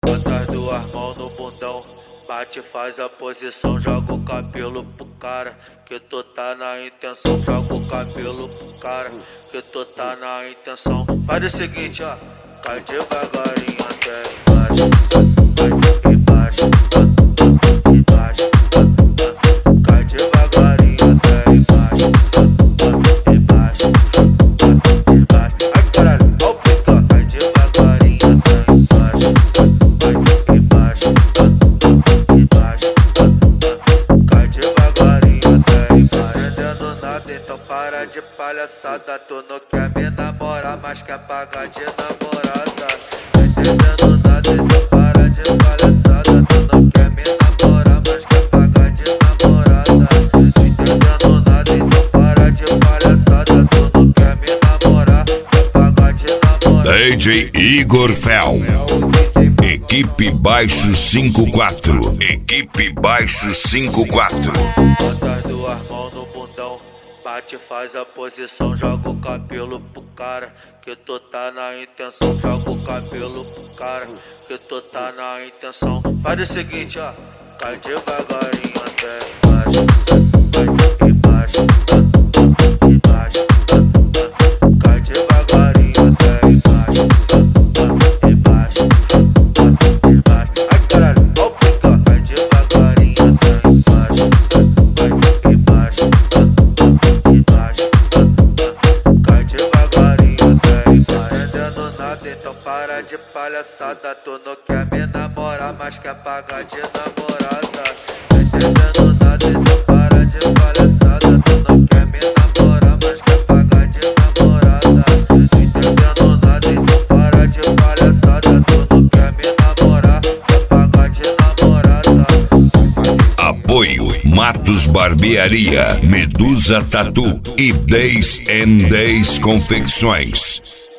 Bota as duas mãos no bundão, bate, faz a posição, joga o cabelo pro cara, que tu tá na intenção. Joga o cabelo pro cara, que tu tá na intenção. Faz o seguinte, ó, cai devagarinho até embaixo, vai embaixo, embaixo, cai devagarinho até embaixo, embaixo, embaixo. Ai caralho, ó o pica, cai devagarinho até embaixo. Cai devagarinho até embaixo. Entendendo nada, então para de palhaçada. Tu não quer me namorar, mas quer pagar de namorada. Entendendo nada, então para de palhaçada. Tu não quer me namorar, mas quer pagar de namorada. Entendendo nada, então para de palhaçada. Tu não quer me namorar, quer pagar de namorada. DJ Igor Fel. Equipe Baixo 54. Equipe Baixo 54. Bota as duas mãos no bundão, bate, faz a posição, joga o cabelo pro cara, que tu tá na intenção. Joga o cabelo pro cara, que tu tá na intenção. Faz o seguinte, ó, cai devagarinho até embaixo, vai embaixo, embaixo, cai devagarinho até embaixo, embaixo, embaixo. Ai caralho, ó o pica, cai devagarinho até embaixo, vai embaixo, embaixo, cai devagarinho até embaixo. Entendendo nada, então para de palhaçada. Tu não quer me namorar, mas quer pagar de namorada. Entendendo nada, então para de palhaçada. Tu não quer me namorar, mas quer pagar de namorada. Entendendo nada, então para de palhaçada. Tu não quer me namorar, quer pagar de namorada. Apoio Matos Barbearia, Medusa Tatu e 10 em 10 Confecções.